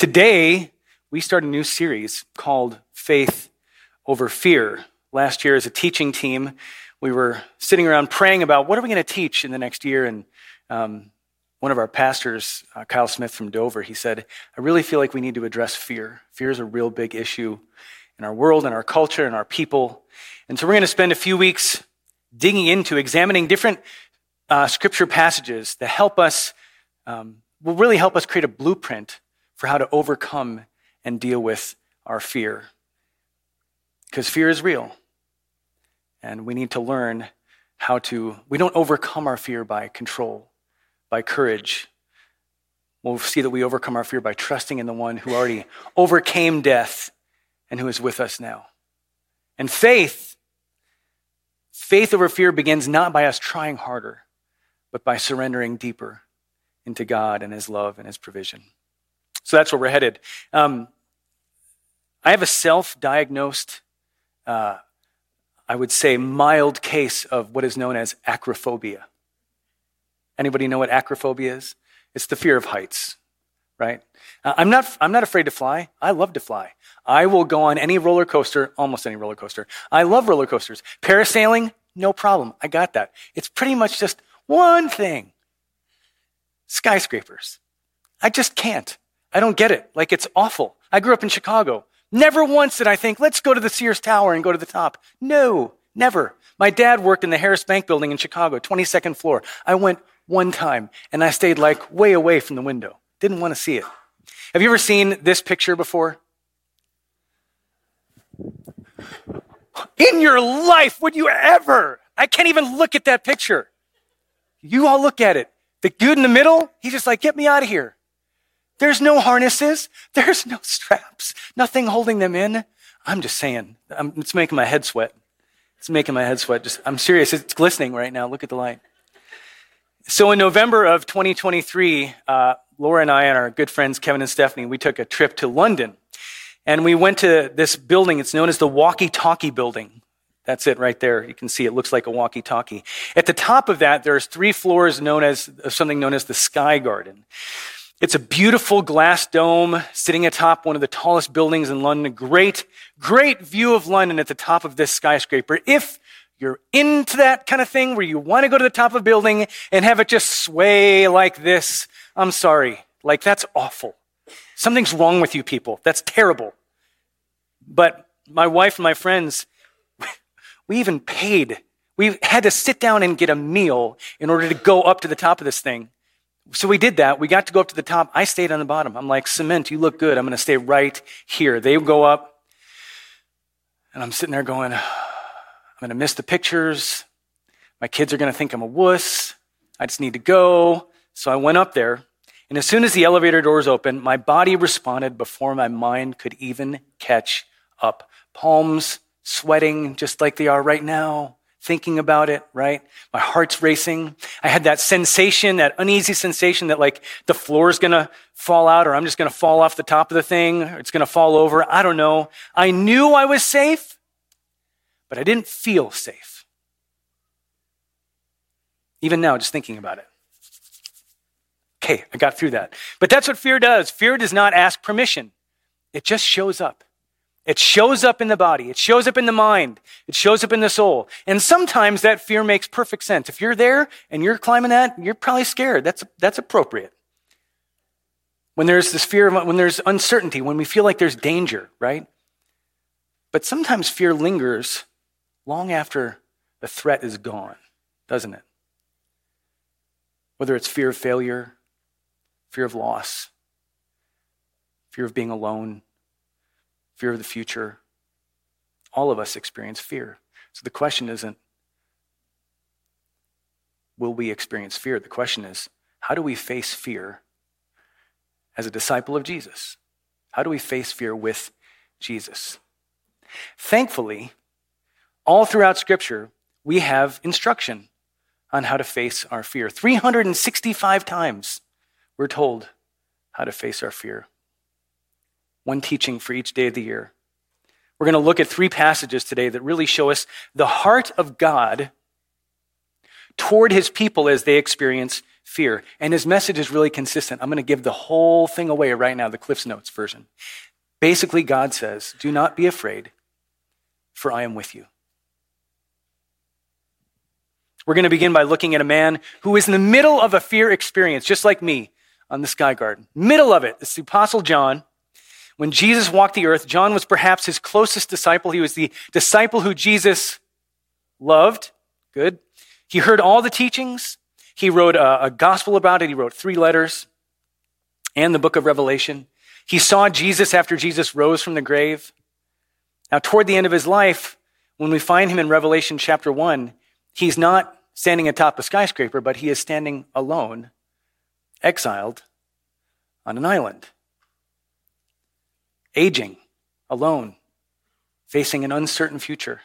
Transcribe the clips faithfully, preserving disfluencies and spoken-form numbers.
Today, we start a new series called Faith Over Fear. Last year as a teaching team, we were sitting around praying about what are we going to teach in the next year, and um, one of our pastors, uh, Kyle Smith from Dover, he said, I really feel like we need to address fear. Fear is a real big issue in our world, in our culture, in our people. And so we're going to spend a few weeks digging into, examining different uh, scripture passages that help us, um, will really help us create a blueprint for how to overcome and deal with our fear. Because fear is real. And we need to learn how to, we don't overcome our fear by control, by courage. We'll see that we overcome our fear by trusting in the one who already overcame death and who is with us now. And faith, faith over fear begins not by us trying harder, but by surrendering deeper into God and his love and his provision. So that's where we're headed. Um, I have a self-diagnosed, uh, I would say, mild case of what is known as acrophobia. Anybody know what acrophobia is? It's the fear of heights, right? Uh, I'm not. I'm not afraid to fly. I love to fly. I will go on any roller coaster, almost any roller coaster. I love roller coasters. Parasailing, no problem. I got that. It's pretty much just one thing: skyscrapers. I just can't. I don't get it. Like, it's awful. I grew up in Chicago. Never once did I think, let's go to the Sears Tower and go to the top. No, never. My dad worked in the Harris Bank building in Chicago, twenty-second floor. I went one time, and I stayed like way away from the window. Didn't want to see it. Have you ever seen this picture before? In your life, would you ever? I can't even look at that picture. You all look at it. The dude in the middle, he's just like, get me out of here. There's no harnesses. There's no straps. Nothing holding them in. I'm just saying. I'm, it's making my head sweat. It's making my head sweat. Just, I'm serious. It's glistening right now. Look at the light. So in November of twenty twenty-three, uh, Laura and I and our good friends Kevin and Stephanie, we took a trip to London. And we went to this building. It's known as the Walkie-Talkie Building. That's it right there. You can see it looks like a walkie-talkie. At the top of that, there's three floors known as something known as the Sky Garden. It's a beautiful glass dome sitting atop one of the tallest buildings in London. A great, great view of London at the top of this skyscraper. If you're into that kind of thing where you want to go to the top of a building and have it just sway like this, I'm sorry. Like, that's awful. Something's wrong with you people. That's terrible. But my wife and my friends, we even paid. We had to sit down and get a meal in order to go up to the top of this thing. So we did that. We got to go up to the top. I stayed on the bottom. I'm like, cement, you look good. I'm going to stay right here. They go up, and I'm sitting there going, I'm going to miss the pictures. My kids are going to think I'm a wuss. I just need to go. So I went up there, and as soon as the elevator doors opened, my body responded before my mind could even catch up. Palms sweating just like they are right now. Thinking about it, right? My heart's racing. I had that sensation, that uneasy sensation that like the floor is going to fall out, or I'm just going to fall off the top of the thing, or it's going to fall over. I don't know. I knew I was safe, but I didn't feel safe. Even now, just thinking about it. Okay, I got through that. But that's what fear does. Fear does not ask permission. It just shows up. It shows up in the body. It shows up in the mind. It shows up in the soul. And sometimes that fear makes perfect sense. If you're there and you're climbing that, you're probably scared. That's, that's appropriate. When there's this fear, of, when there's uncertainty, when we feel like there's danger, right? But sometimes fear lingers long after the threat is gone, doesn't it? Whether it's fear of failure, fear of loss, fear of being alone, fear of the future. All of us experience fear. So the question isn't, will we experience fear? The question is, how do we face fear as a disciple of Jesus? How do we face fear with Jesus? Thankfully, all throughout Scripture, we have instruction on how to face our fear. three hundred sixty-five times we're told how to face our fear. One teaching for each day of the year. We're going to look at three passages today that really show us the heart of God toward his people as they experience fear. And his message is really consistent. I'm going to give the whole thing away right now, the Cliff's Notes version. Basically, God says, do not be afraid, for I am with you. We're going to begin by looking at a man who is in the middle of a fear experience, just like me on the Sky Garden. Middle of it. It's the Apostle John. When Jesus walked the earth, John was perhaps his closest disciple. He was the disciple who Jesus loved. Good. He heard all the teachings. He wrote a, a gospel about it. He wrote three letters and the book of Revelation. He saw Jesus after Jesus rose from the grave. Now, toward the end of his life, when we find him in Revelation chapter one, he's not standing atop a skyscraper, but he is standing alone, exiled on an island, aging, alone, facing an uncertain future,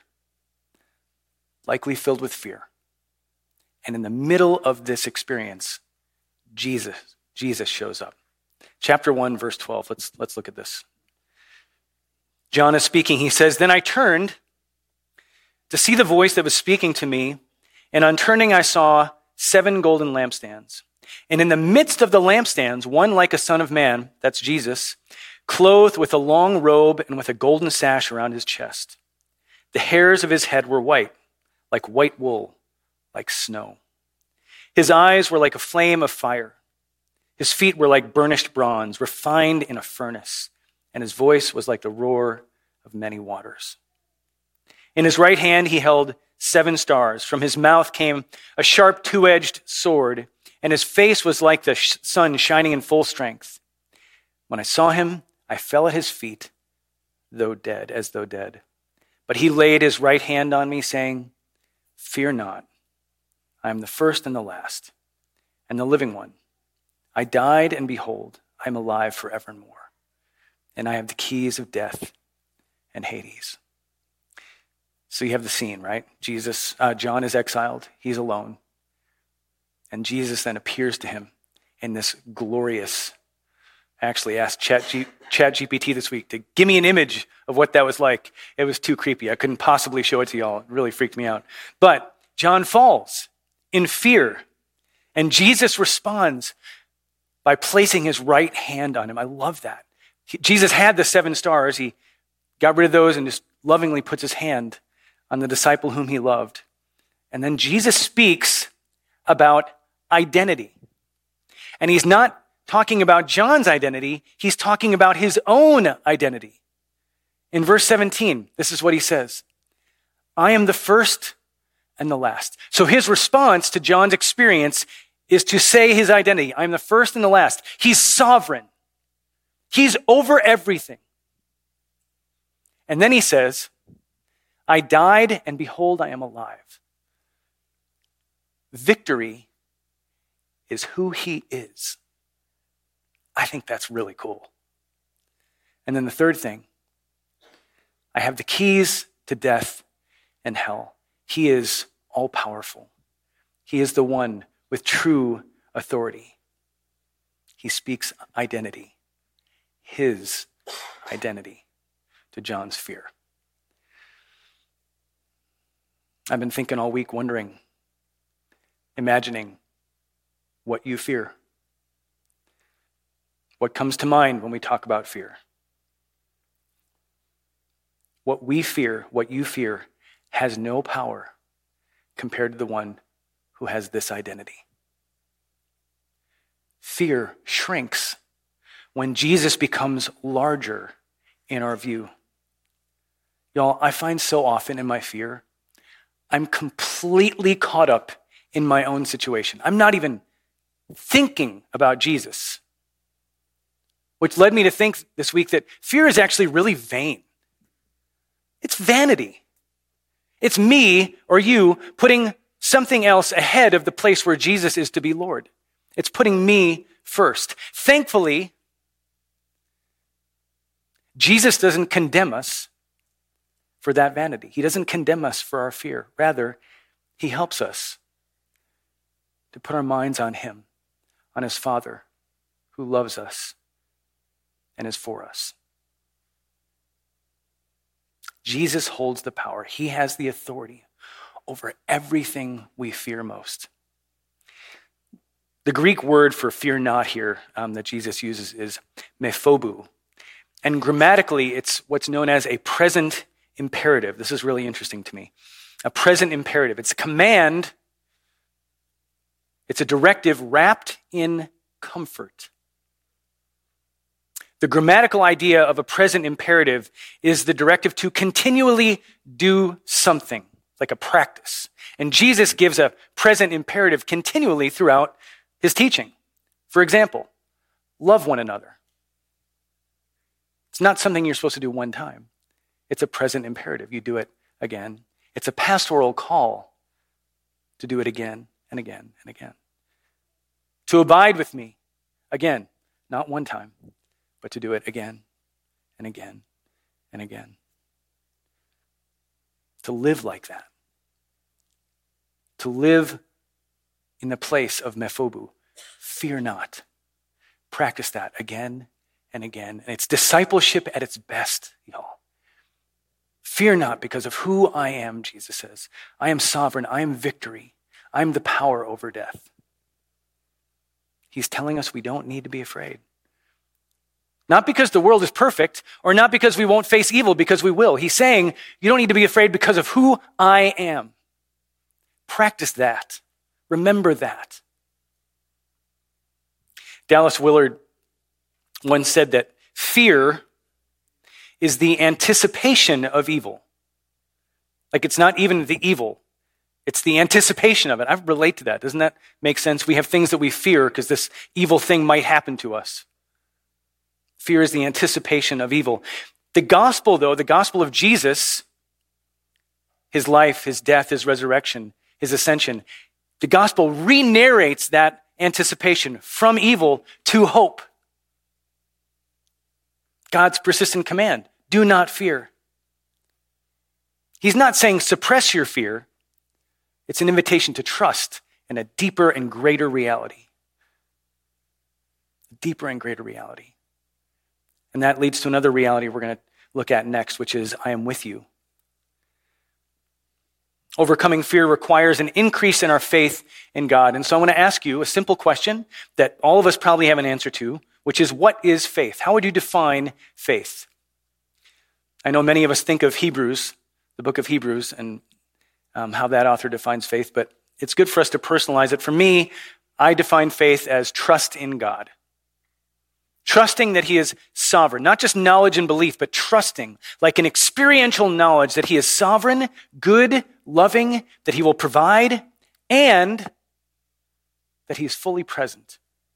likely filled with fear. And in the middle of this experience, Jesus, Jesus shows up. Chapter one, verse twelve. Let's, let's look at this. John is speaking. He says, "Then I turned to see the voice that was speaking to me, and on turning I saw seven golden lampstands. And in the midst of the lampstands, one like a son of man," that's Jesus, "clothed with a long robe and with a golden sash around his chest. The hairs of his head were white, like white wool, like snow. His eyes were like a flame of fire. His feet were like burnished bronze, refined in a furnace, and his voice was like the roar of many waters. In his right hand he held seven stars. From his mouth came a sharp two-edged sword, and his face was like the sun shining in full strength. When I saw him, I fell at his feet, though dead, as though dead. But he laid his right hand on me, saying, 'Fear not. I am the first and the last, and the living one. I died, and behold, I am alive forevermore. And I have the keys of death and Hades.'" So you have the scene, right? Jesus, uh, John is exiled. He's alone. And Jesus then appears to him in this glorious, I actually asked Chat, G, Chat G P T this week to give me an image of what that was like. It was too creepy. I couldn't possibly show it to y'all. It really freaked me out. But John falls in fear, and Jesus responds by placing his right hand on him. I love that. He, Jesus had the seven stars. He got rid of those and just lovingly puts his hand on the disciple whom he loved. And then Jesus speaks about identity. And he's not talking about John's identity. He's talking about his own identity. In verse seventeen, this is what he says: "I am the first and the last." So his response to John's experience is to say his identity. I am the first and the last. He's sovereign. He's over everything. And then he says, "I died, and behold, I am alive." Victory is who he is. I think that's really cool. And then the third thing, I have the keys to death and hell. He is all-powerful. He is the one with true authority. He speaks identity, his identity, to John's fear. I've been thinking all week, wondering, imagining what you fear. What comes to mind when we talk about fear? What we fear, what you fear, has no power compared to the one who has this identity. Fear shrinks when Jesus becomes larger in our view. Y'all, I find so often in my fear, I'm completely caught up in my own situation. I'm not even thinking about Jesus, which led me to think this week that fear is actually really vain. It's vanity. It's me or you putting something else ahead of the place where Jesus is to be Lord. It's putting me first. Thankfully, Jesus doesn't condemn us for that vanity. He doesn't condemn us for our fear. Rather, he helps us to put our minds on him, on his Father who loves us and is for us. Jesus holds the power. He has the authority over everything we fear most. The Greek word for fear not here um, that Jesus uses is mephobu. And grammatically, it's what's known as a present imperative. This is really interesting to me. A present imperative. It's a command. It's a directive wrapped in comfort. The grammatical idea of a present imperative is the directive to continually do something, like a practice. And Jesus gives a present imperative continually throughout his teaching. For example, love one another. It's not something you're supposed to do one time. It's a present imperative. You do it again. It's a pastoral call to do it again and again and again. To abide with me, again, not one time, but to do it again and again and again. To live like that. To live in the place of mephobu. Fear not. Practice that again and again. And it's discipleship at its best, y'all. Fear not because of who I am, Jesus says. I am sovereign. I am victory. I am the power over death. He's telling us we don't need to be afraid. Not because the world is perfect, or not because we won't face evil, because we will. He's saying you don't need to be afraid because of who I am. Practice that. Remember that. Dallas Willard once said that fear is the anticipation of evil. Like it's not even the evil. It's the anticipation of it. I relate to that. Doesn't that make sense? We have things that we fear because this evil thing might happen to us. Fear is the anticipation of evil. The gospel, though, the gospel of Jesus, his life, his death, his resurrection, his ascension, the gospel re-narrates that anticipation from evil to hope. God's persistent command, do not fear. He's not saying suppress your fear. It's an invitation to trust in a deeper and greater reality. Deeper and greater reality. And that leads to another reality we're going to look at next, which is I am with you. Overcoming fear requires an increase in our faith in God. And so I want to ask you a simple question that all of us probably have an answer to, which is what is faith? How would you define faith? I know many of us think of Hebrews, the book of Hebrews, and um, how that author defines faith, but it's good for us to personalize it. For me, I define faith as trust in God. Trusting that he is sovereign, not just knowledge and belief, but trusting, like an experiential knowledge that he is sovereign, good, loving, that he will provide, and that he is fully present.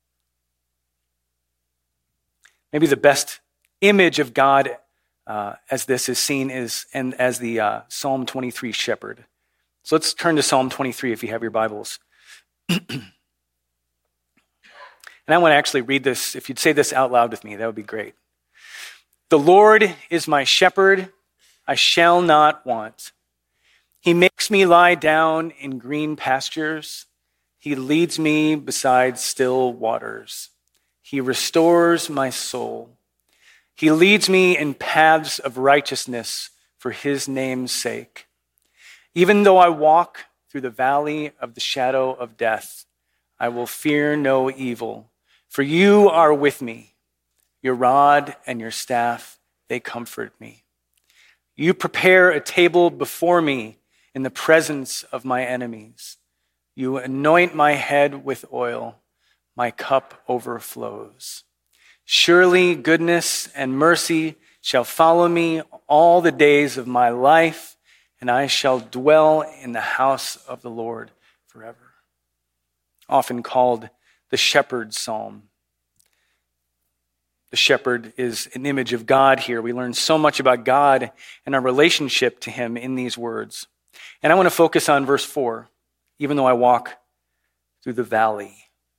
Maybe the best image of God uh, as this is seen is and as the uh, Psalm twenty-three shepherd. So let's turn to Psalm twenty-three if you have your Bibles. And I want to actually read this. If you'd say this out loud with me, that would be great. The Lord is my shepherd, I shall not want. He makes me lie down in green pastures. He leads me beside still waters. He restores my soul. He leads me in paths of righteousness for his name's sake. Even though I walk through the valley of the shadow of death, I will fear no evil. For you are with me. Your rod and your staff, they comfort me. You prepare a table before me in the presence of my enemies. You anoint my head with oil. My cup overflows. Surely goodness and mercy shall follow me all the days of my life, and I shall dwell in the house of the Lord forever. Often called the shepherd's psalm. The shepherd is an image of God here. We learn so much about God and our relationship to him in these words. And I want to focus on verse four, even though I walk through the valley.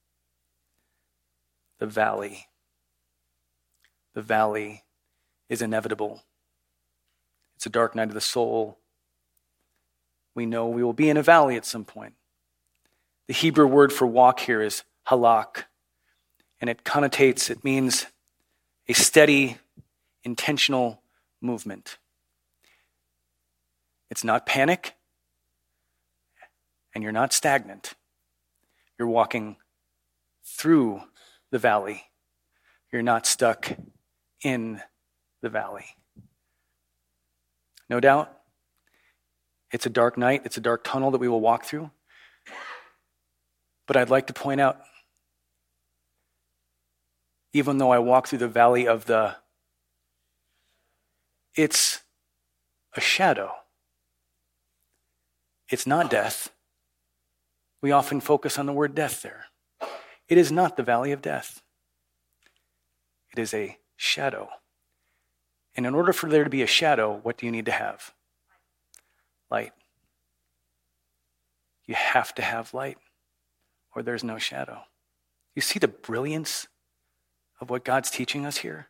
The valley. The valley is inevitable. It's a dark night of the soul. We know we will be in a valley at some point. The Hebrew word for walk here is halak, and it connotates, it means a steady, intentional movement. It's not panic, and you're not stagnant. You're walking through the valley. You're not stuck in the valley. No doubt, it's a dark night. It's a dark tunnel that we will walk through. But I'd like to point out, even though I walk through the valley of the, it's a shadow. It's not death. We often focus on the word death there. It is not the valley of death. It is a shadow. And in order for there to be a shadow, what do you need to have? Light. You have to have light, or there's no shadow. You see the brilliance of what God's teaching us here?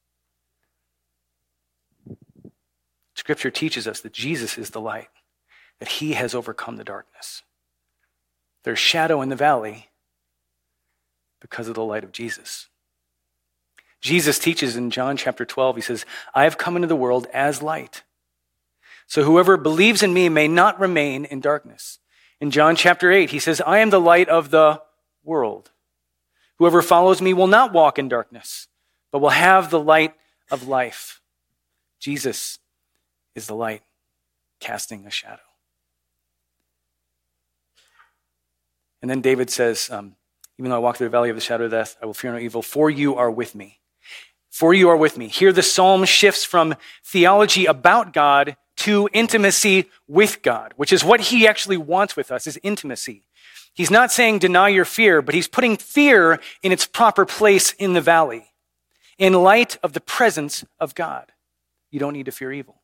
Scripture teaches us that Jesus is the light, that he has overcome the darkness. There's shadow in the valley because of the light of Jesus. Jesus teaches in John chapter twelve, he says, I have come into the world as light, so whoever believes in me may not remain in darkness. In John chapter eight, he says, I am the light of the world. Whoever follows me will not walk in darkness, but will have the light of life. Jesus is the light casting a shadow. And then David says, um, even though I walk through the valley of the shadow of death, I will fear no evil, for you are with me. For you are with me. Here the psalm shifts from theology about God to intimacy with God, which is what he actually wants with us, is intimacy. He's not saying deny your fear, but he's putting fear in its proper place in the valley, in light of the presence of God. You don't need to fear evil.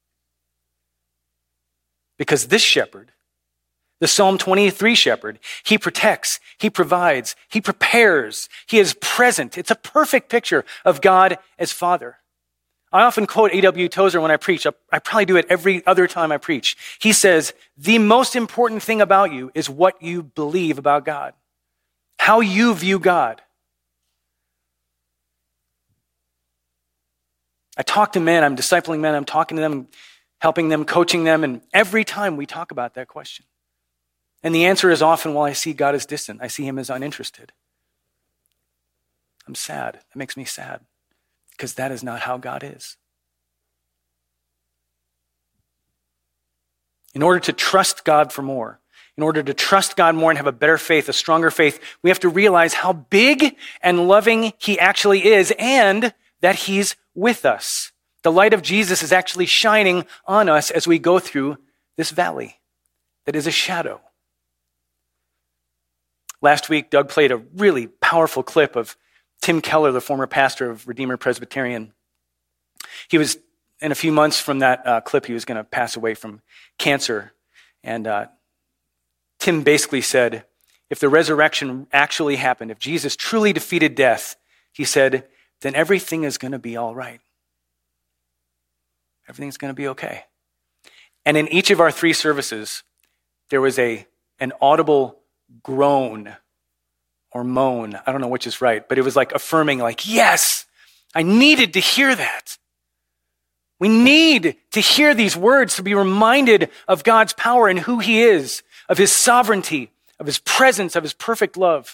Because this shepherd, the Psalm twenty-three shepherd, he protects, he provides, he prepares, he is present. It's a perfect picture of God as Father. I often quote A W Tozer when I preach. I probably do it every other time I preach. He says, the most important thing about you is what you believe about God, how you view God. I talk to men, I'm discipling men, I'm talking to them, helping them, coaching them, and every time we talk about that question. And the answer is often, well, I see God as distant. I see him as uninterested. I'm sad. That makes me sad because that is not how God is. In order to trust God for more, in order to trust God more and have a better faith, a stronger faith, we have to realize how big and loving he actually is and that he's with us. The light of Jesus is actually shining on us as we go through this valley that is a shadow. Last week, Doug played a really powerful clip of Tim Keller, the former pastor of Redeemer Presbyterian. He was, in a few months from that uh, clip, he was going to pass away from cancer. And uh, Tim basically said, if the resurrection actually happened, if Jesus truly defeated death, he said, then everything is going to be all right. Everything's going to be okay. And in each of our three services, there was a an audible groan or moan. I don't know which is right, but it was like affirming, like, yes, I needed to hear that. We need to hear these words to be reminded of God's power and who he is, of his sovereignty, of his presence, of his perfect love.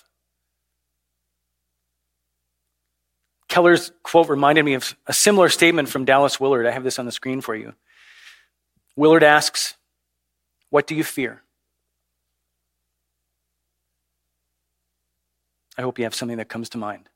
Keller's quote reminded me of a similar statement from Dallas Willard. I have this on the screen for you. Willard asks, what do you fear? I hope you have something that comes to mind.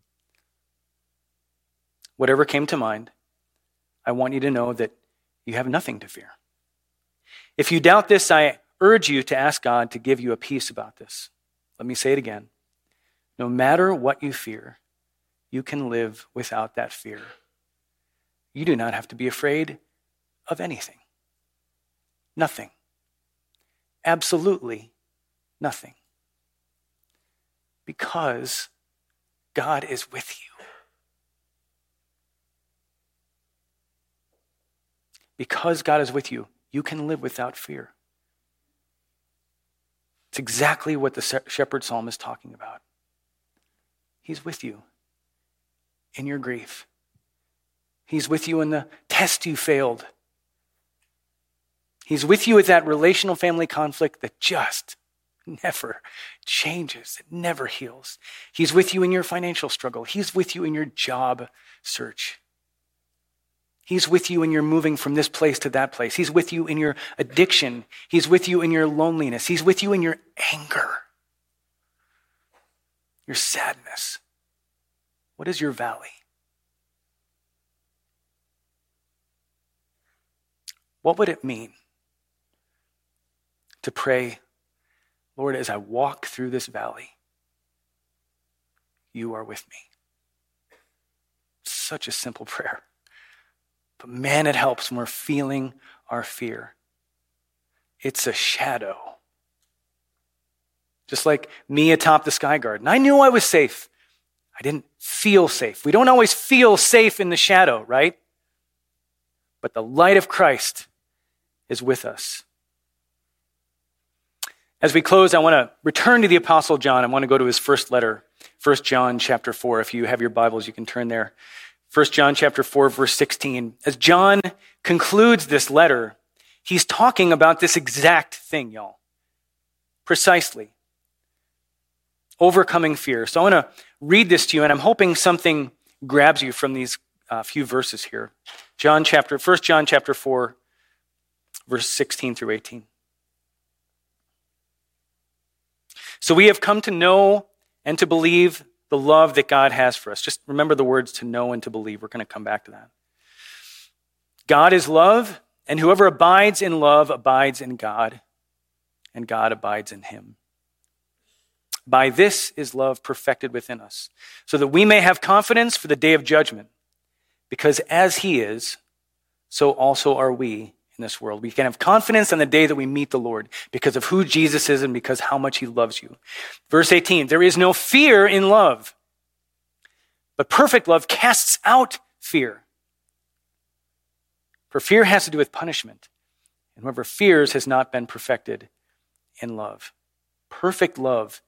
Whatever came to mind, I want you to know that you have nothing to fear. If you doubt this, I urge you to ask God to give you a peace about this. Let me say it again. No matter what you fear, you can live without that fear. You do not have to be afraid of anything. Nothing. Absolutely nothing. Because God is with you. Because God is with you, you can live without fear. It's exactly what the shepherd psalm is talking about. He's with you in your grief. He's with you in the test you failed. He's with you with that relational family conflict that just never changes. It never heals. He's with you in your financial struggle. He's with you in your job search. He's with you in your moving from this place to that place. He's with you in your addiction. He's with you in your loneliness. He's with you in your anger, your sadness. What is your valley? What would it mean to pray, Lord, as I walk through this valley, you are with me? Such a simple prayer. But man, it helps when we're feeling our fear. It's a shadow. Just like me atop the Sky Garden. I knew I was safe. I didn't feel safe. We don't always feel safe in the shadow, right? But the light of Christ is with us. As we close, I want to return to the Apostle John. I want to go to his first letter, First John chapter four. If you have your Bibles, you can turn there. First John chapter four, verse sixteen. As John concludes this letter, he's talking about this exact thing, y'all. Precisely. Overcoming fear. So I want to read this to you, and I'm hoping something grabs you from these uh, few verses here. John chapter, First John chapter four, verse sixteen through eighteen. So we have come to know and to believe the love that God has for us. Just remember the words to know and to believe. We're going to come back to that. God is love, and whoever abides in love abides in God, and God abides in him. By this is love perfected within us, so that we may have confidence for the day of judgment. Because as he is, so also are we in this world. We can have confidence on the day that we meet the Lord because of who Jesus is and because how much he loves you. Verse eighteen, there is no fear in love, but perfect love casts out fear. For fear has to do with punishment, and whoever fears has not been perfected in love. Perfect love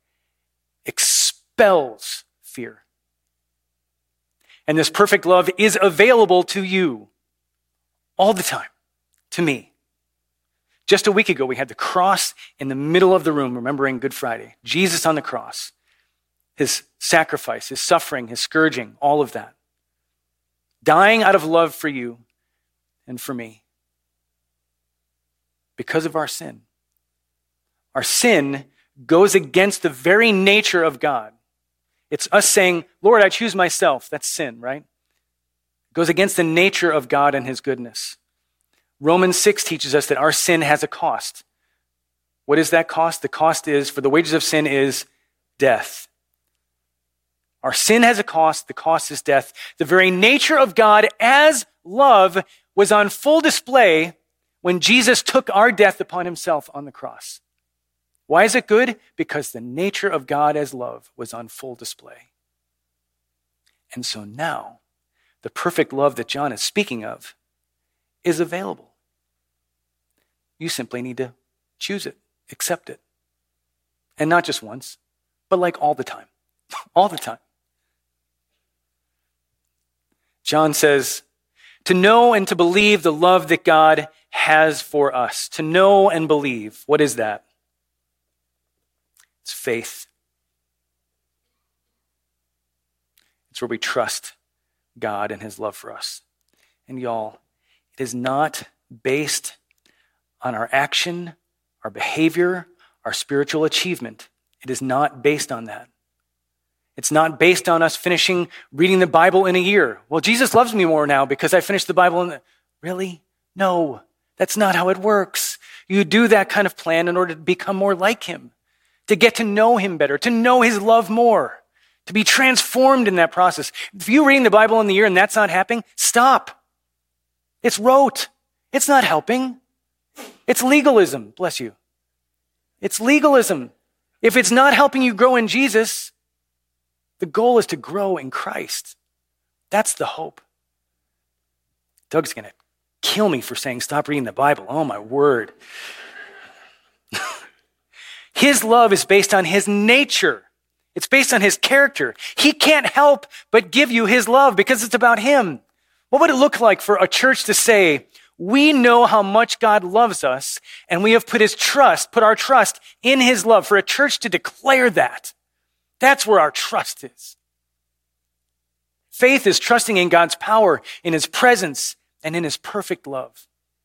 expels fear. And this perfect love is available to you all the time, to me. Just a week ago, we had the cross in the middle of the room, remembering Good Friday. Jesus on the cross, his sacrifice, his suffering, his scourging, all of that. Dying out of love for you and for me. Because of our sin. Our sin goes against the very nature of God. It's us saying, Lord, I choose myself. That's sin, right? It goes against the nature of God and his goodness. Romans six teaches us that our sin has a cost. What is that cost? The cost is, for the wages of sin is death. Our sin has a cost. The cost is death. The very nature of God as love was on full display when Jesus took our death upon himself on the cross. Why is it good? Because the nature of God as love was on full display. And so now, the perfect love that John is speaking of is available. You simply need to choose it, accept it. And not just once, but like all the time. All the time. John says, to know and to believe the love that God has for us. To know and believe. What is that? It's faith. It's where we trust God and his love for us. And y'all, it is not based on our action, our behavior, our spiritual achievement. It is not based on that. It's not based on us finishing reading the Bible in a year. Well, Jesus loves me more now because I finished the Bible in the... Really? No, that's not how it works. You do that kind of plan in order to become more like him, to get to know him better, to know his love more, to be transformed in that process. If you're reading the Bible in the year and that's not happening, stop. It's rote. It's not helping. It's legalism. Bless you. It's legalism. If it's not helping you grow in Jesus, the goal is to grow in Christ. That's the hope. Doug's going to kill me for saying stop reading the Bible. Oh, my word. His love is based on his nature. It's based on his character. He can't help but give you his love because it's about him. What would it look like for a church to say, We know how much God loves us, and we have put his trust, put our trust in his love. For a church to declare that, that's where our trust is. Faith is trusting in God's power, in his presence, and in his perfect love.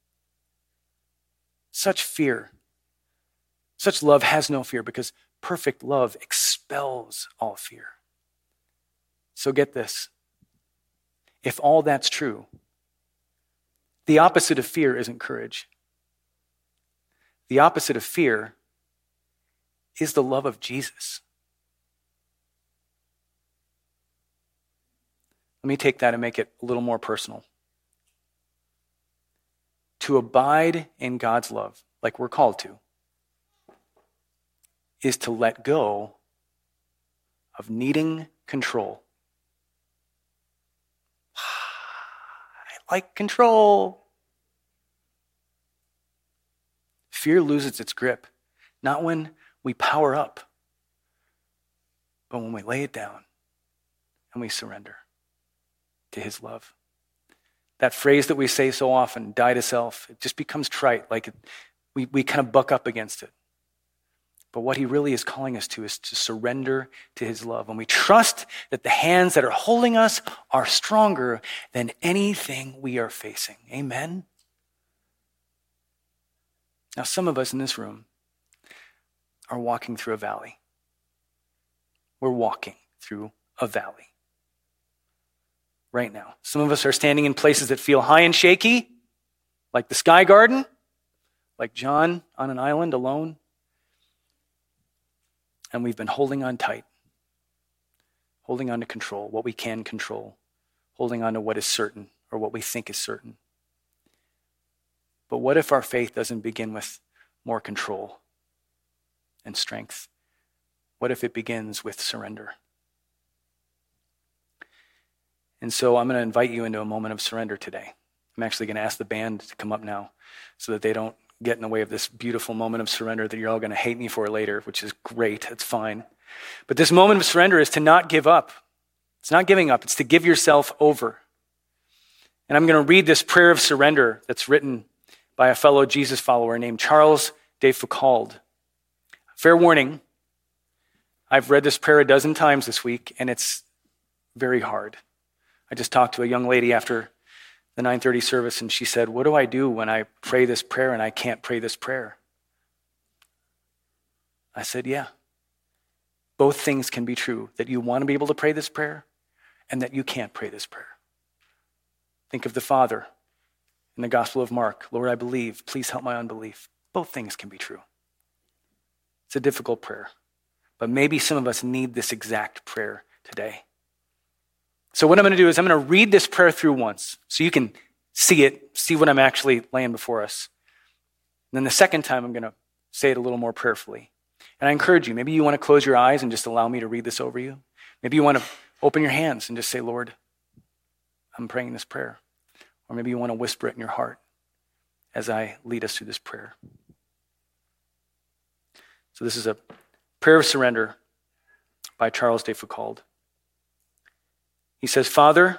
Such fear, such love has no fear because perfect love expels all fear. So get this. If all that's true, the opposite of fear isn't courage. The opposite of fear is the love of Jesus. Let me take that and make it a little more personal. To abide in God's love, like we're called to, is to let go of needing control. I like control. Fear loses its grip, not when we power up, but when we lay it down and we surrender to his love. That phrase that we say so often, die to self, it just becomes trite, like it, we, we kind of buck up against it. But what he really is calling us to is to surrender to his love. And we trust that the hands that are holding us are stronger than anything we are facing. Amen? Now, some of us in this room are walking through a valley. We're walking through a valley right now. Some of us are standing in places that feel high and shaky, like the Sky Garden, like John on an island alone. And we've been holding on tight, holding on to control, what we can control, holding on to what is certain or what we think is certain. But what if our faith doesn't begin with more control and strength? What if it begins with surrender? And so I'm going to invite you into a moment of surrender today. I'm actually going to ask the band to come up now so that they don't get in the way of this beautiful moment of surrender that you're all going to hate me for later, which is great. That's fine. But this moment of surrender is to not give up. It's not giving up. It's to give yourself over. And I'm going to read this prayer of surrender that's written by a fellow Jesus follower named Charles de Foucauld. Fair warning, I've read this prayer a dozen times this week, and it's very hard. I just talked to a young lady after the nine thirty service, and she said, what do I do when I pray this prayer and I can't pray this prayer? I said, yeah. Both things can be true, that you want to be able to pray this prayer and that you can't pray this prayer. Think of the Father in the Gospel of Mark. Lord, I believe. Please help my unbelief. Both things can be true. It's a difficult prayer, but maybe some of us need this exact prayer today. So what I'm going to do is I'm going to read this prayer through once so you can see it, see what I'm actually laying before us. And then the second time I'm going to say it a little more prayerfully. And I encourage you, maybe you want to close your eyes and just allow me to read this over you. Maybe you want to open your hands and just say, Lord, I'm praying this prayer. Or maybe you want to whisper it in your heart as I lead us through this prayer. So this is a prayer of surrender by Charles de Foucauld. He says, Father,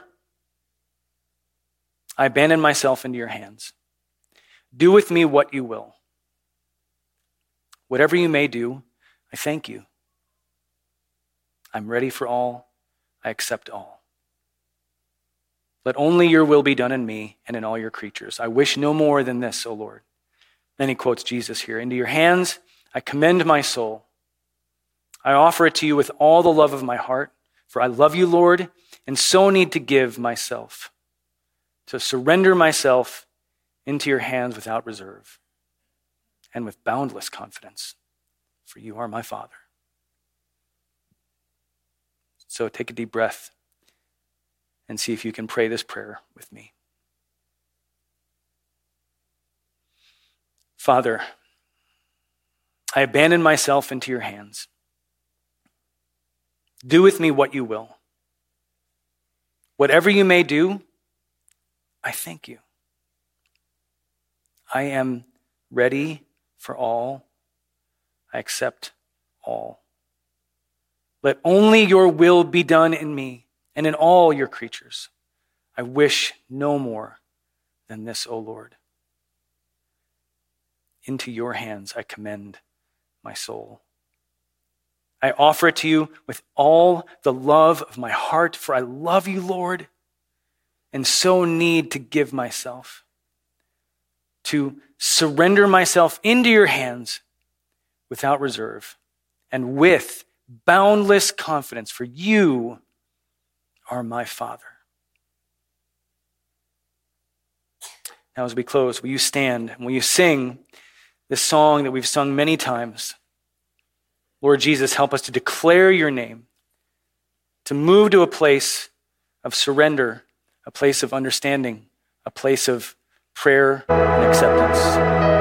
I abandon myself into your hands. Do with me what you will. Whatever you may do, I thank you. I'm ready for all. I accept all. Let only your will be done in me and in all your creatures. I wish no more than this, O Lord. Then he quotes Jesus here. Into your hands I commend my soul. I offer it to you with all the love of my heart, for I love you, Lord, and so need to give myself, to surrender myself into your hands without reserve and with boundless confidence, for you are my Father. So take a deep breath and see if you can pray this prayer with me. Father, I abandon myself into your hands. Do with me what you will. Whatever you may do, I thank you. I am ready for all. I accept all. Let only your will be done in me and in all your creatures. I wish no more than this, O Lord. into your hands I commend my soul. I offer it to you with all the love of my heart, for I love you, Lord, and so need to give myself, to surrender myself into your hands without reserve and with boundless confidence, for you are my Father. Now, as we close, will you stand and will you sing this song that we've sung many times? Lord Jesus, help us to declare your name, to move to a place of surrender, a place of understanding, a place of prayer and acceptance.